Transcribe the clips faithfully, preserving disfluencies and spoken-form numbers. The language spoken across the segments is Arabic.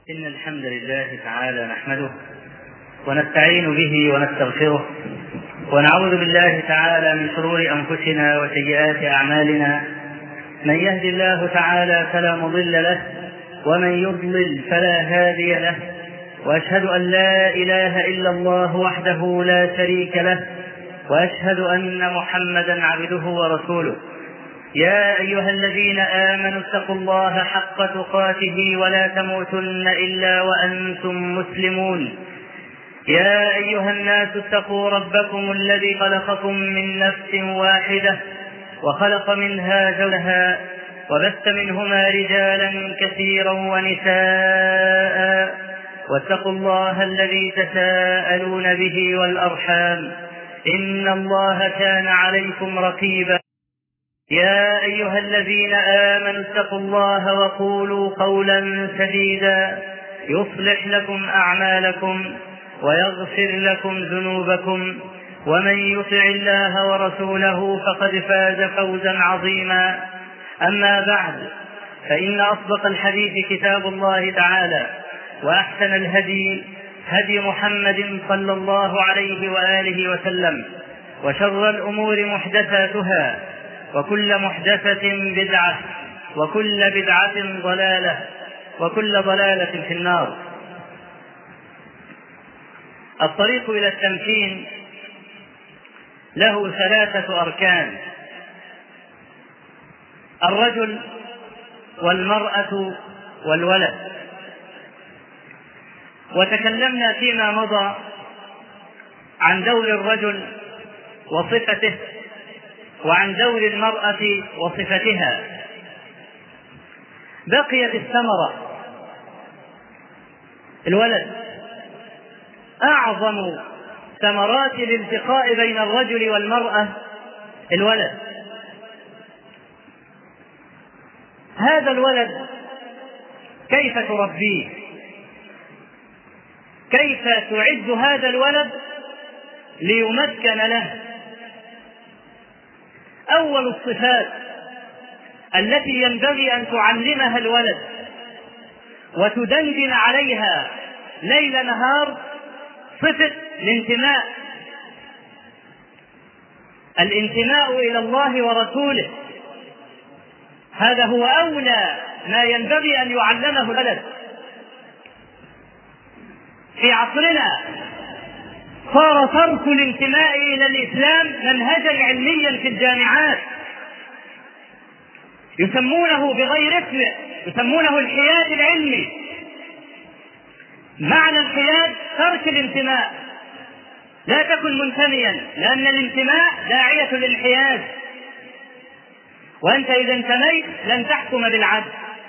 إن الحمد لله تعالى نحمده ونستعين به ونستغفره ونعوذ بالله تعالى من شرور أنفسنا وسيئات أعمالنا. من يهد الله تعالى فلا مضل له ومن يضلل فلا هادي له، وأشهد أن لا إله إلا الله وحده لا شريك له، وأشهد أن محمدا عبده ورسوله. يا أيها الذين آمنوا اتقوا الله حق تقاته ولا تموتن إلا وأنتم مسلمون. يا أيها الناس اتقوا ربكم الذي خلقكم من نفس واحدة وخلق منها زوجها وبث منهما رجالا كثيرا ونساء، واتقوا الله الذي تساءلون به والأرحام إن الله كان عليكم رقيبا. يا أيها الذين آمنوا اتقوا الله وقولوا قولا سديدا يصلح لكم أعمالكم ويغفر لكم ذنوبكم، ومن يطع الله ورسوله فقد فاز فوزا عظيما. أما بعد، فإن أصدق الحديث كتاب الله تعالى، وأحسن الهدي هدي محمد صلى الله عليه وآله وسلم، وشر الأمور محدثاتها، وكل محدثة بدعة، وكل بدعة ضلالة، وكل ضلالة في النار. الطريق إلى التمكين له ثلاثة أركان: الرجل والمرأة والولد. وتكلمنا فيما مضى عن دور الرجل وصفته، وعن دور المرأة وصفتها. بقيت الثمرة، الولد. أعظم ثمرات الالتقاء بين الرجل والمرأة الولد. هذا الولد كيف تربيه؟ كيف تعد هذا الولد ليمكن له؟ أول الصفات التي ينبغي أن تعلمها الولد وتدندن عليها ليل نهار صفة الانتماء. الانتماء إلى الله ورسوله، هذا هو أولى ما ينبغي أن يعلمه الولد. في عصرنا صار ترك الانتماء إلى الإسلام منهجا علميا في الجامعات، يسمونه بغير اسمه، يسمونه الحياد العلمي. معنى الحياد ترك الانتماء، لا تكن منتميا، لأن الانتماء داعية للحياد، وأنت إذا انتميت لن تحكم بالعدل.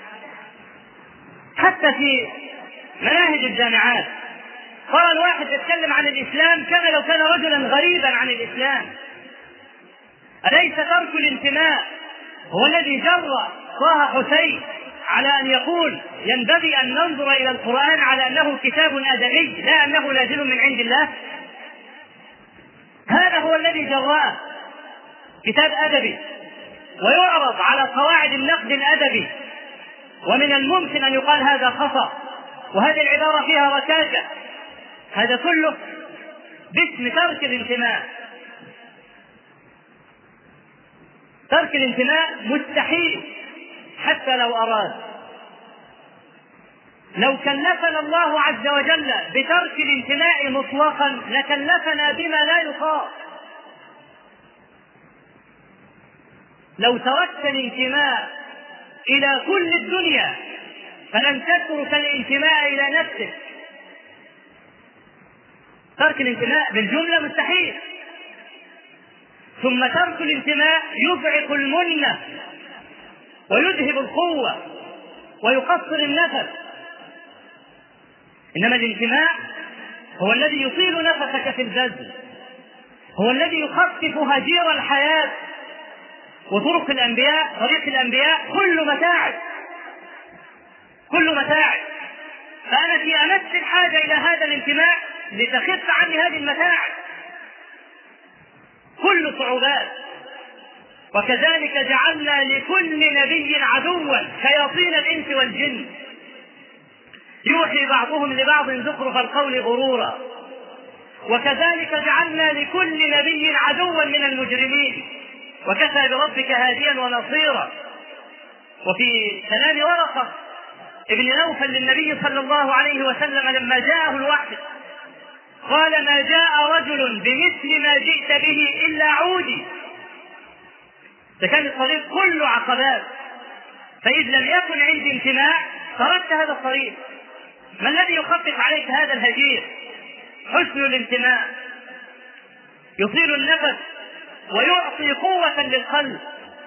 حتى في مناهج الجامعات صار الواحد يتكلم عن الإسلام كما لو كان رجلا غريبا عن الإسلام. أليس ترك الانتماء هو الذي جرى طه حسين على أن يقول ينبغي أن ننظر إلى القرآن على أنه كتاب أدبي لا أنه نازل من عند الله؟ هذا هو الذي جراه، كتاب أدبي ويعرض على قواعد النقد الأدبي، ومن الممكن أن يقال هذا خطأ وهذه العبارة فيها ركاكة. هذا كله باسم ترك الانتماء. ترك الانتماء مستحيل حتى لو أراد. لو كلفنا الله عز وجل بترك الانتماء مطلقا لكلفنا بما لا يطاق. لو تركت الانتماء إلى كل الدنيا فلن تترك الانتماء إلى نفسك. ترك الانتماء بالجملة مستحيل. ثم ترك الانتماء يضعف المنة ويذهب القوة ويقصر النفس. إنما الانتماء هو الذي يطيل نفسك في البذل، هو الذي يخفف هجير الحياة. وطرق الأنبياء، طريق الأنبياء كل متاعب، كل متاعب. فأنا في أمس الحاجة إلى هذا الانتماء لتخف عني هذه المتاعب، كل صعوبات. وكذلك جعلنا لكل نبي عدوا شياطين الإنس والجن يوحي بعضهم لبعض زخرف القول غرورا. وكذلك جعلنا لكل نبي عدوا من المجرمين وكفى بربك هاديا ونصيرا. وفي كلام ورقة ابن نوفل للنبي صلى الله عليه وسلم لما جاءه الوحي قال: ما جاء رجل بمثل ما جئت به إلا عودي. فكان الطريق كله عقبات، فإذ لم يكن عندي انتماء تركت هذا الطريق. ما الذي يخفف عليك هذا الهجير؟ حسن الانتماء يطيل النفس ويعطي قوة للقلب.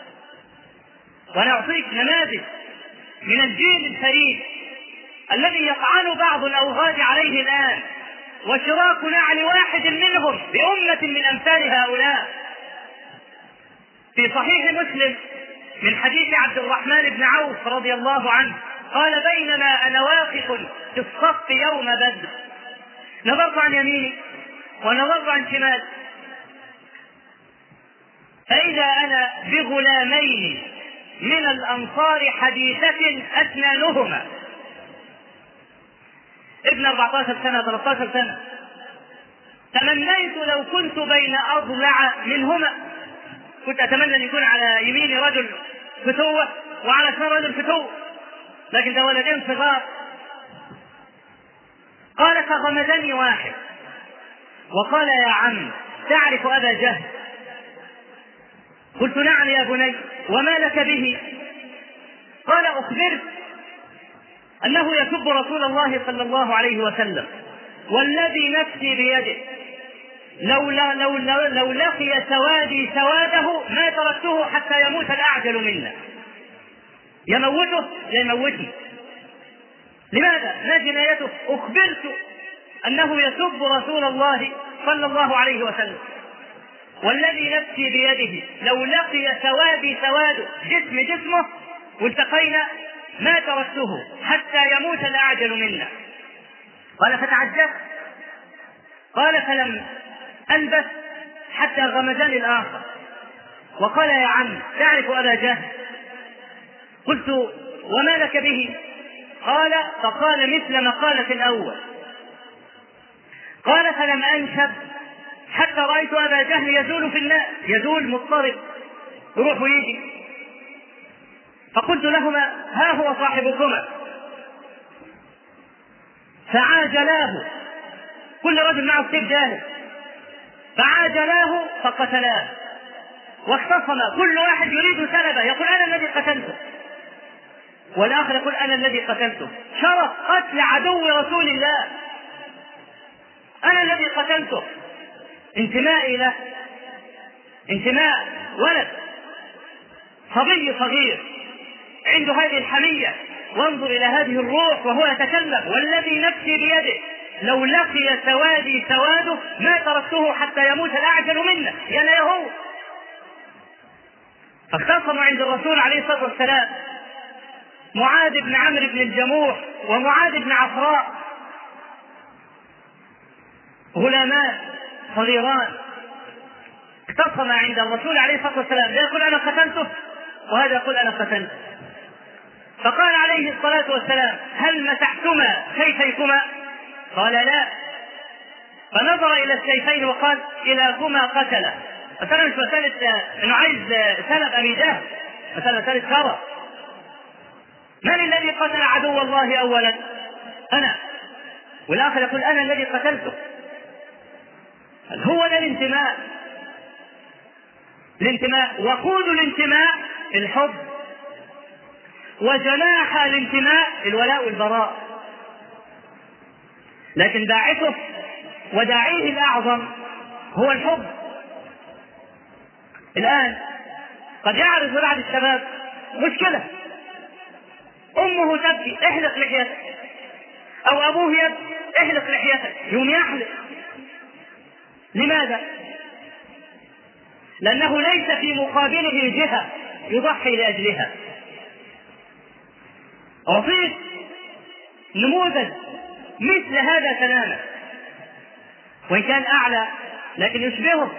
ونعطيك نماذج من الجيل الفريد الذي يطعن بعض الأوغاد عليه الآن، وشراك نعل واحد منهم بأمة من أمثال هؤلاء. في صحيح مسلم من حديث عبد الرحمن بن عوف رضي الله عنه قال: بينما أنا واقف في الصف يوم بدر نظرت عن يميني ونظرت عن شمالي، فإذا أنا بغلامين من الأنصار حديثة أسنانهما، ابن أربعة عشر سنة ثلاثة عشر سنة، تمنيت لو كنت بين أضلع منهما، كنت أتمنى أن يكون على يميني رجل فتوة وعلى شمال رجل فتوة، لكن ده ولدين صغار. قال: فغمزني واحد وقال: يا عم تعرف أبا جهل؟ قلت: نعم يا بني، وما لك به؟ قال: أخبرت أنه يسب رسول الله صلى الله عليه وسلم، والذي نفسي بيده لو, لو, لو, لو لقي سوادي سواده ما تركته حتى يموت الأعجل منا. يموته يموتني. لماذا؟ ما جنايته؟ أخبرت أنه يسب رسول الله صلى الله عليه وسلم، والذي نفسي بيده لو لقي سوادي سواده جسم جسمه والتقينا ما تركته حتى يموت الأعجل منا. قال: فتعجبت. قال: فلم ألبث حتى غمزني الآخر وقال: يا عم تعرف أبا جهل؟ قلت: وما لك به؟ قال: فقال مثل ما قال في الأول. قال: فلم أنشب حتى رأيت أبا جهل يزول في الناس، يزول مضطرب يروح ويجي، فقلت لهما: ها هو صاحبكما. فعاجلاه، كل رجل معه سيف جاهز، فعاجلاه فقتلاه، واختصم كل واحد يريد سلبه، يقول: أنا الذي قتلته، والآخر يقول: أنا الذي قتلته. شرف قتل عدو رسول الله، أنا الذي قتلته. انتمائي له انتماء ولد صبي صغير عنده هذه الحمية. وانظر إلى هذه الروح وهو يتكلم: والذي نفسي بيده لو لقي سوادي سواده ما تركته حتى يموت الأعجل منا. يعني يهو فاختصموا عند الرسول عليه الصلاة والسلام معاذ بن عمرو بن الجموح ومعاذ بن عفراء، غلامان صغيران، اختصما عند الرسول عليه الصلاة والسلام، ده يقول: أنا قتلته، وهذا يقول: أنا قتلته. فقال عليه الصلاة والسلام: هل مسحتما سيفيكما؟ قال: لا. فنظر إلى السيفين وقال: كلاكما قتله. مثلا مش مسألة انه عايز سلب أبي جهل، مثلا مسألة شرف. من الذي قتل عدو الله أولا؟ أنا. والآخر يقول: أنا الذي قتلته. هو ده الانتماء. الانتماء وقود الانتماء الحب، وجناح الانتماء الولاء والبراء. لكن باعثه وداعيه الأعظم هو الحب. الآن قد يعرض بعض الشباب مشكلة، أمه تبكي: احلق لحيتك، أو أبوه يبكي: احلق لحيتك، يوم يحلق. لماذا؟ لأنه ليس في مقابله جهة يضحي لأجلها. أعطيت نموذج مثل هذا تماما، وإن كان أعلى لكن يشبهه.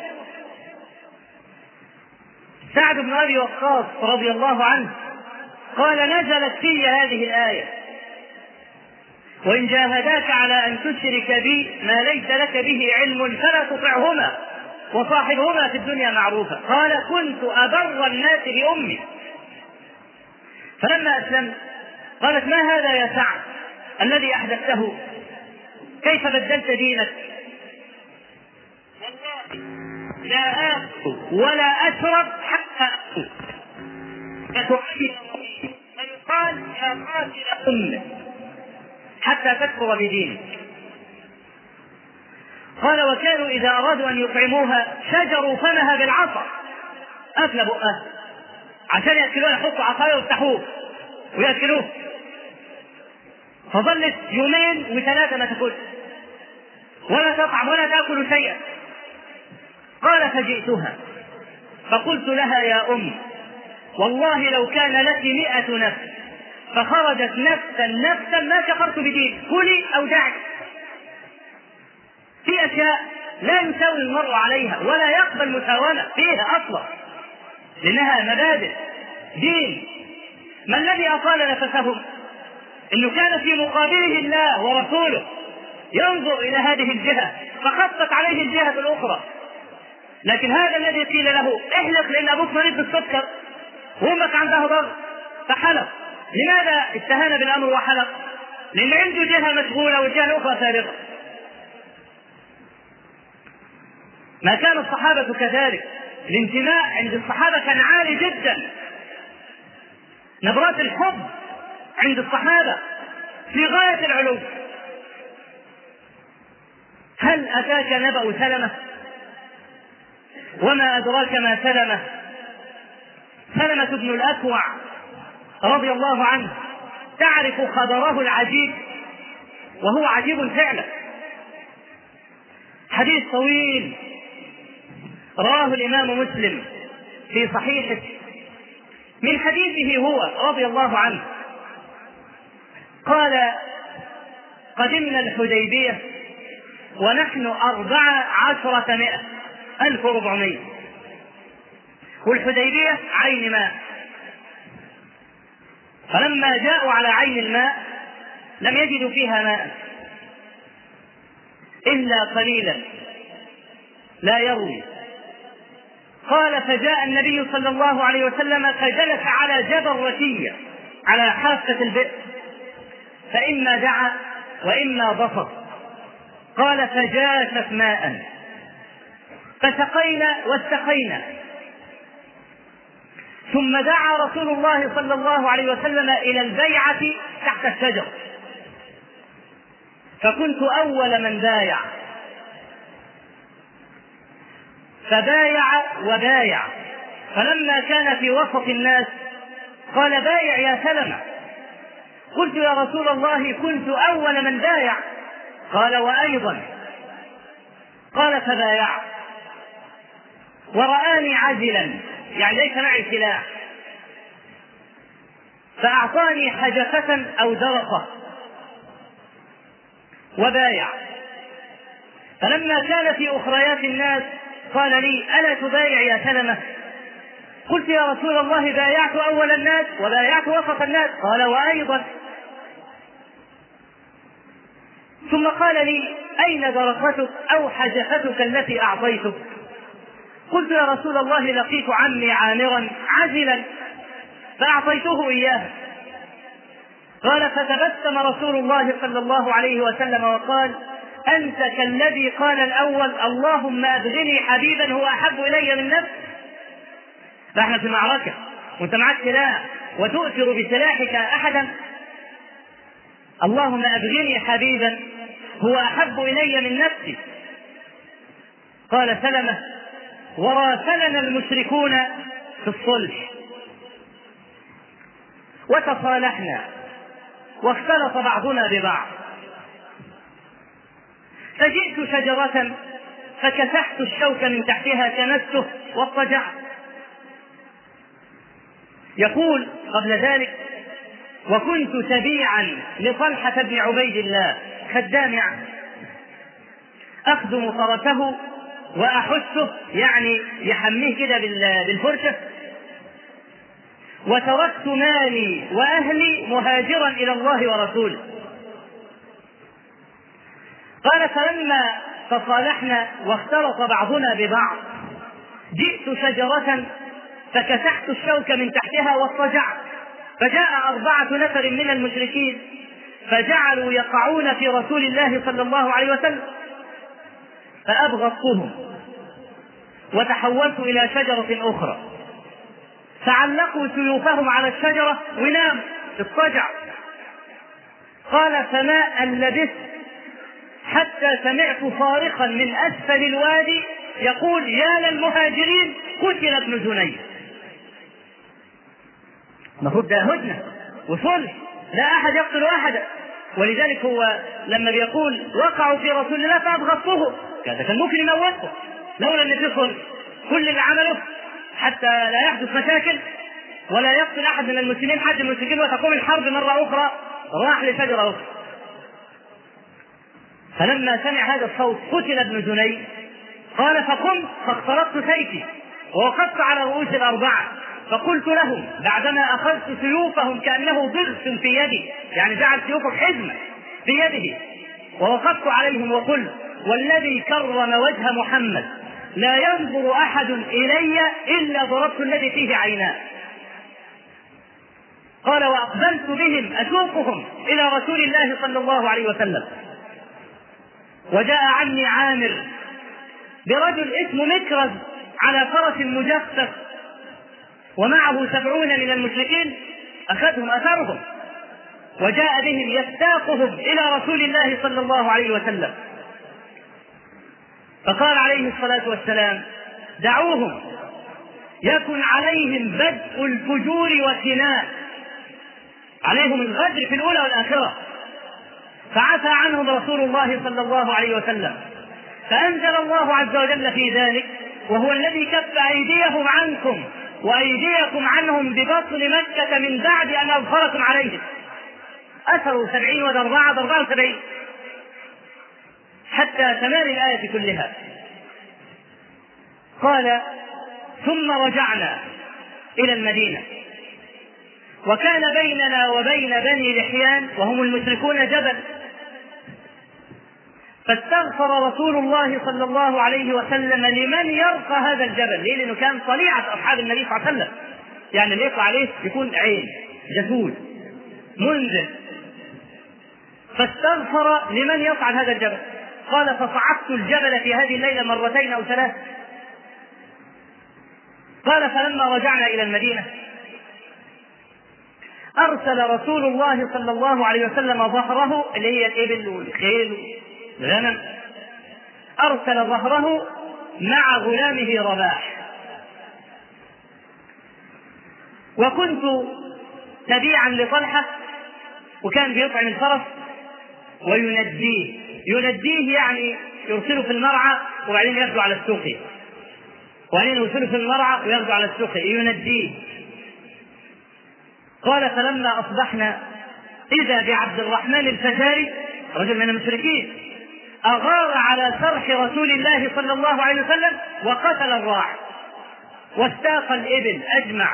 سعد بن أبي وقاص رضي الله عنه قال: نزلت في هذه الآية: وإن جاهداك على أن تشرك بي ما ليس لك به علم فلا تطعهما وصاحبهما في الدنيا معروفا. قال كنت أبر الناس بأمي. فلما أسلمت قالت ما هذا يا سعد الذي أحدثته؟ كيف بدلت دينك؟ والله لا آكل ولا أشرب حتى أموت. فيقال يا قاتل أمك حتى تكفر بدينك. قال وكانوا إذا أرادوا أن يطعموها شجروا فمها بالعصا، أكل بؤها عشان يأكلوها، يحطوا عصايا ويفتحوه ويأكلوه. فظلت يومين وثلاثة ما تأكل ولا تطعم ولا تأكل شيئا. قال فجئتها فقلت لها يا أم والله لو كان لك مئة نفس فخرجت نفسا نفسا ما كفرت بدين، كلي أو دعي. في أشياء لا يساوي المرء عليها ولا يقبل مساومة فيها أصلا لأنها مبادئ دين. ما الذي أطال نفسهم؟ إنه كان في مقابله الله ورسوله ينظر إلى هذه الجهة فخفت عليه الجهة الأخرى. لكن هذا الذي قيل له احلق لأن أبوك مريض بالسكر وأمك عندها ضغط فحلق. لماذا استهان بالأمر وحلق؟ لأن عنده جهة مشغولة والجهة الأخرى فارغة. ما كان الصحابة كذلك، الانتماء عند الصحابة كان عالي جدا، نبرات الحب عند الصحابة في غاية العلو. هل أتاك نبأ سلمة؟ وما أدراك ما سلمة؟ سلمة بن الأكوع رضي الله عنه، تعرف خبره العجيب وهو عجيب فعلا. حديث طويل رواه الإمام مسلم في صحيحه من حديثه هو رضي الله عنه قال قدمنا الحديبية ونحن أربع عشرة مئة ألف وربعمائة، والحديبية عين ماء. فلما جاءوا على عين الماء لم يجدوا فيها ماء إلا قليلا لا يروي. قال فجاء النبي صلى الله عليه وسلم فجلس على جبل ركية على حافة البئر، فإما دعا وإما بسط. قال فجاشت ماء فسقينا واستقينا. ثم دعا رسول الله صلى الله عليه وسلم إلى البيعة تحت الشجر، فكنت أول من بايع، فبايع وبايع. فلما كان في وسط الناس قال بايع يا سلمة. قلت يا رسول الله كنت أول من بايع. قال وأيضا. قال فبايع ورآني عجلا يعني ليس معي سلاح فأعطاني حجفة أو درقة وبايع. فلما كان في أخريات الناس قال لي ألا تبايع يا سلمة؟ قلت يا رسول الله بايعت أول الناس وبايعت وسط الناس. قال وأيضا. ثم قال لي أين درقتك أو حجفتك التي أعطيتك؟ قلت يا رسول الله لقيت عمي عامرا عجلا فأعطيته إياه. قال فتبسم رسول الله صلى الله عليه وسلم وقال أنت كالذي قال الأول اللهم أبغني حبيبا هو أحب إلي من نفسي. فإحنا في معركة وأنت معك سلاح وتؤثر بسلاحك أحدا. اللهم أبغني حبيبا هو أحب إلي من نفسي. قال سلمة وراسلنا المشركون في الصلح وتصالحنا واختلط بعضنا ببعض، فجئت شجرة فكسحت الشوك من تحتها كنسته واضطجعت. يقول قبل ذلك وكنت تبيعا لطلحة بن عبيد الله خدام أخدم فرسه وأحسه يعني يحميه كده بالفرشة، وتركت مالي وأهلي مهاجرا إلى الله ورسوله. قال فلما تصالحنا واختلط بعضنا ببعض جئت شجرة فكسحت الشوك من تحتها واضطجعت، فجاء أربعة نفر من المشركين فجعلوا يقعون في رسول الله صلى الله عليه وسلم، فأبغضتهم وتحولت إلى شجرة أخرى فعلقوا سيوفهم على الشجرة وناموا اضطجع. قال فما أن لبثت حتى سمعت صارخا من أسفل الوادي يقول يا للمهاجرين قتل ابن زنيد. المفروض ده هدنة وصلح، لا أحد يقتل أحدا، ولذلك هو لما بيقول وقعوا في رسول الله فأبغضته كذا كان ممكن يموته لولا أن في صلح. كل اللي عمله حتى لا يحدث مشاكل ولا يقتل أحد من المسلمين حد من المسلمين وتقوم الحرب مرة أخرى راح لشجرة أخرى. فلما سمع هذا الصوت قتل ابن زنيد قال فقمت فاخترقت سيفي ووقفت على رؤوس الأربعة فقلت لهم بعدما أخذت سيوفهم كأنه ضغط في يدي، يعني جعل سيوفه حزمة في يده، ووقفت عليهم وقلت والذي كرم وجه محمد لا ينظر أحد إلي إلا ضربت الذي فيه عيناه. قال وأقبلت بهم أسوقهم إلى رسول الله صلى الله عليه وسلم، وجاء عني عامر برجل اسمه مكرز على فرس مجفف ومعه سبعون من المشركين، أخذهم أثرهم وجاء بهم يستاقهم إلى رسول الله صلى الله عليه وسلم، فقال عليه الصلاة والسلام دعوهم يكن عليهم بدء الفجور والخناق، عليهم الغدر في الأولى والآخرة. فعفى عنهم رسول الله صلى الله عليه وسلم، فأنزل الله عز وجل في ذلك وهو الذي كف أيديهم عنكم وأيديكم عنهم ببطن مكة من بعد أن أظفركم عليهم. أثروا سبعين وأربعة أربعة وسبعين حتى تمام الآية كلها. قال ثم رجعنا إلى المدينة وكان بيننا وبين بني لحيان وهم المشركون جبل، فاستغفر رسول الله صلى الله عليه وسلم لمن يرقى هذا الجبل. ليه؟ لأنه كان طليعة أصحاب النبي صلى الله عليه وسلم، يعني اللي يطلع عليه يكون عين جسود منذر، فاستغفر لمن يصعد هذا الجبل. قال فصعدت الجبل في هذه الليلة مرتين أو ثلاث. قال فلما رجعنا إلى المدينة أرسل رسول الله صلى الله عليه وسلم ظهره اللي هي الإبل والخيل والغنم، أرسل ظهره مع غلامه رباح، وكنت تبيعا لطلحة وكان بيطعم الفرس وينديه، ينديه يعني يرسله في المرعى وبعدين يرجع على السوق، وبعدين يرسله في المرعى ويرجع على السوق ينديه. قال فلما أصبحنا إذا بعبد الرحمن الفزاري رجل من المشركين أغار على سرح رسول الله صلى الله عليه وسلم وقتل الراعي واستاق الإبل أجمع.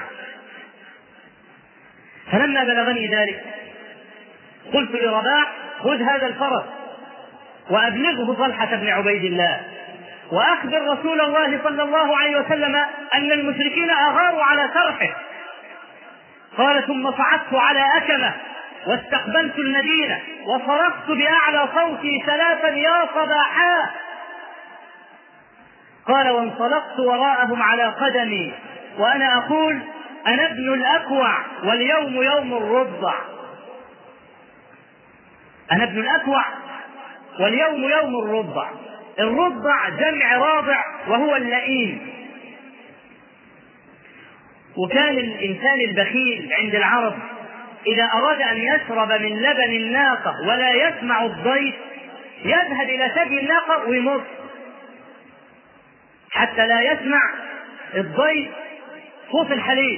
فلما بلغني ذلك قلت لرباح خذ هذا الفرس وأبلغه طلحة بن عبيد الله وأخبر رسول الله صلى الله عليه وسلم أن المشركين أغاروا على سرحه. قال ثم صعدت على أكمة واستقبلت المدينة وصرخت بأعلى صوتي ثلاثا يا صباحا. قال وانطلقت وراءهم على قدمي وأنا أقول أنا ابن الأكوع واليوم يوم الرضع. أنا ابن الأكوع واليوم يوم الرضع. الرضع جمع راضع وهو اللئيم. وكان الإنسان البخيل عند العرب إذا أراد أن يشرب من لبن الناقة ولا يسمع الضيف يذهب إلى ثدي الناقة ويمر حتى لا يسمع الضيف صوت الحليب.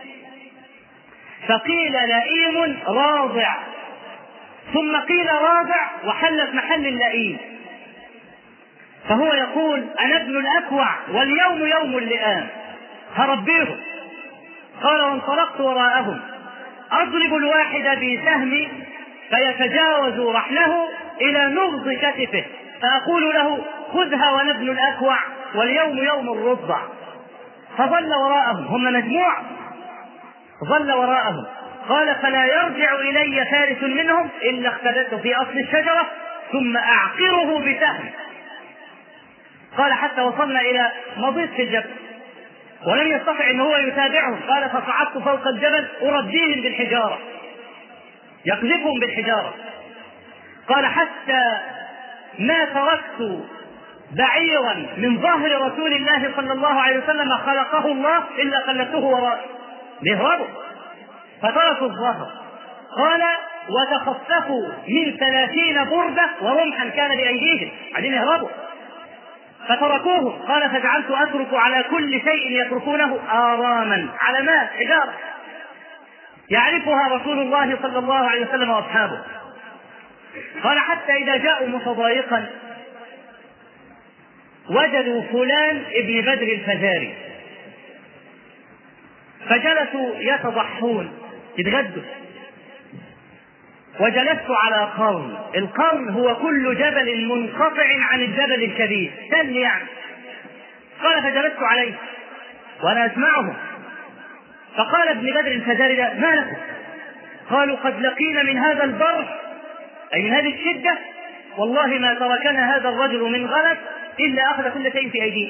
فقيل لئيم راضع ثم قيل راضع وحلت محل اللئيم. فهو يقول أنا ابن الأكوع واليوم يوم اللئام هربيهم. قال وانطلقت وراءهم أضرب الواحد بسهمي فيتجاوز رحله إلى نبض كتفه فأقول له خذها ونبن الأكوع واليوم يوم الرضع. فظل وراءهم، هم مجموعة، ظل وراءهم. قال فلا يرجع إلي فارس منهم إلا اختلته في أصل الشجرة ثم أعقره بسهم. قال حتى وصلنا إلى مضيق في الجبل ولم يستطع أن هو يتابعهم. قال فصعدت فوق الجبل أربيهم بالحجارة، يقذفهم بالحجارة. قال حتى ما تركت بعيرا من ظهر رسول الله صلى الله عليه وسلم خلقه الله إلا قلدته وراءه بيهربوا فتركوا الظهر. قال وتخففوا من ثلاثين بردة ورمحا كان بأيديهم عايزين يهربوا فتركوهم. قال فجعلت أترك على كل شيء يتركونه آراما، علامات حجارة يعرفها رسول الله صلى الله عليه وسلم وأصحابه. قال حتى إذا جاءوا متضايقا وجدوا فلان ابن بدر الفزاري فجلسوا يتضحون يتغدوا. وجلست على قرن، القرن هو كل جبل منقطع عن الجبل الكبير تل يعني. قال فجلست عليه وأنا أسمعهم. فقال ابن بدر الفزاري ما لكم؟ قالوا قد لقينا من هذا البرد أي من هذه الشدة والله ما تركنا هذا الرجل من غلط إلا أخذ كل شيء في أيديه.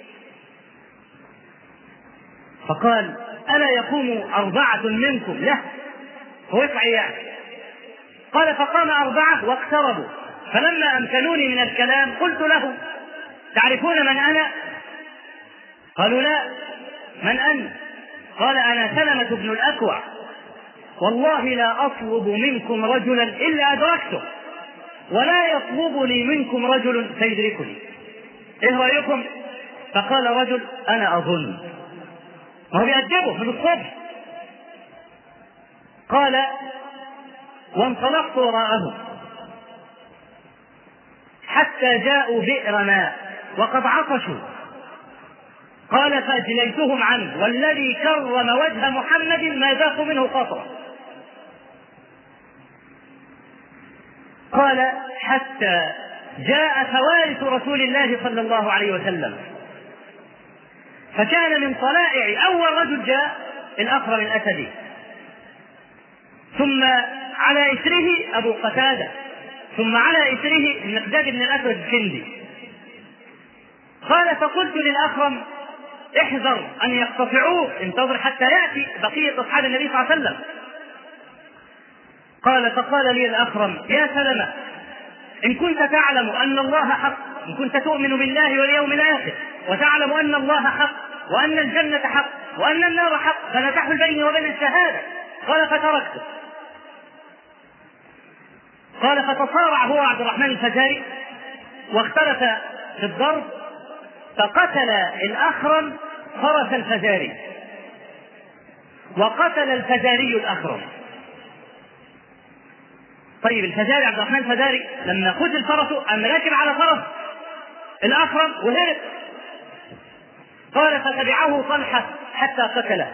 فقال ألا يقوم أربعة منكم له؟ هو يفعل يعني. قال فقام أربعة واقتربوا فلما أمكنوني من الكلام قلت له تعرفون من أنا؟ قالوا لا. من أنت؟ قال أنا سلمة بن الأكوع والله لا أطلب منكم رجلا إلا أدركته ولا يطلبني منكم رجل فيدركني، إيه رأيكم؟ فقال رجل أنا أظن، ما هو بيأدبه من الصبح. قال وانطلقت وراءهم حتى جاءوا بئر ماء وقد عطشوا. قال فأجليتهم عنه والذي كرم وجه محمد ما ذاقوا منه قطرة. قال حتى جاء فوارث رسول الله صلى الله عليه وسلم فكان من طلائع أول رجل جاء الأخرم الأسدي ثم على إثره أبو قتادة ثم على إثره المقداد بن الأسود الكندي. قال فقلت للأخرم احذر أن يقتطعوه انتظر حتى يأتي بقية أصحاب النبي صلى الله عليه وسلم. قال فقال لي الأخرم يا سلمة إن كنت تعلم أن الله حق، إن كنت تؤمن بالله واليوم الآخر وتعلم أن الله حق وأن الجنة حق وأن النار حق فلا تحل بيني وبين الشهادة. قال فتركته. قال فتصارع هو عبد الرحمن الفزاري واختلف في الضرب فقتل الأخرم فرس الفزاري وقتل الفزاري الأخرم. طيب الفزاري عبد الرحمن الفزاري لما قتل فرسه أم راكب على فرس الأخرم وهرب. قال فتبعه طلحة حتى قتله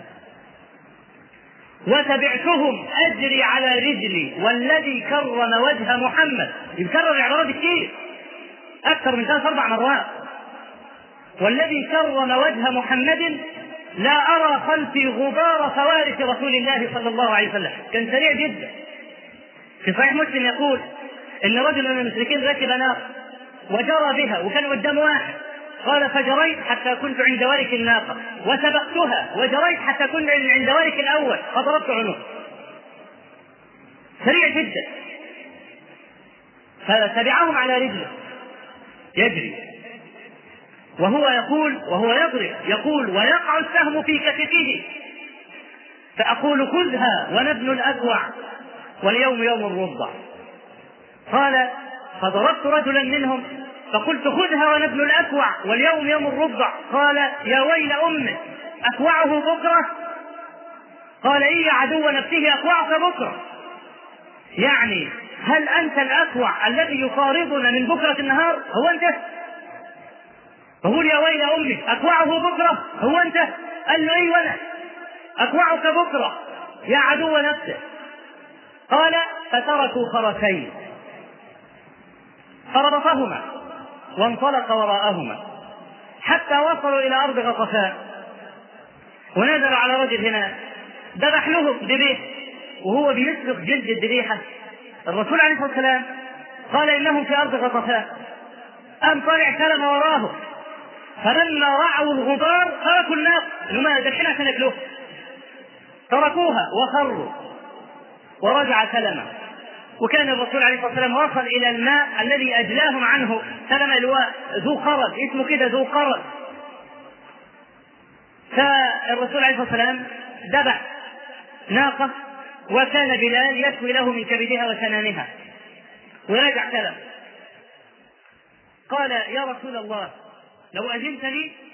وتبعتهم أجري على رجلي والذي كرم وجه محمد. يكرر العبارات كتير أكثر من ثلاث أربع مرات. والذي كرم وجه محمد لا أرى خلفي غبار فوارث رسول الله صلى الله عليه وسلم. كان سريع جدا. في صحيح مسلم يقول إن رجل من المشركين ركب ناقة وجرى بها وكان قدام واحد. قال فجريت حتى كنت عند وارك الناقة وسبقتها وجريت حتى كنت عند وارك الأول فضربت عنق. سريع جدا. فتبعهم على رجله يجري وهو يقول وهو يضرب يقول ويقع السهم في كتفه فأقول خذها ونبن الأكوع واليوم يوم الرضع. قال فضربت رجلا منهم فقلت خذها ونبن الأكوع واليوم يوم الرضع. قال يا ويل أمه أكوعه بكرة. قال إيه عدو نفسه أكوعك بكرة، يعني هل أنت الأكوع الذي يقارضنا من بكرة النهار؟ هو أنت؟ فقول يا ويل أمي أكوعه بكرة، هو أنت؟ قال له أي ولا أكوعك بكرة يا عدو نفسه. قال فتركوا فرسين فربطهما وانطلق وراءهما حتى وصلوا إلى أرض غطفان، ونزلوا على رجل هناك ذبح له ذبيحة وهو بيسلق جلد الذبيحة. الرسول عليه الصلاة والسلام قال إنهم في أرض غطفان، أم طلع كلم وراه، فلما رعوا الغبار تركوا الناس لما دحين عشان يبلوه، تركوها وخروا ورجع سلمة. وكان الرسول عليه الصلاة والسلام وصل إلى الماء الذي أجلاهم عنه سلمة اللواء ذو قرد، اسمه كده ذو قرد. فالرسول عليه الصلاة والسلام ذبح ناقة، وكان بلال يسوي له من كبدها وسنانها، ورجع سلمة قال: يا رسول الله لو أذنت لي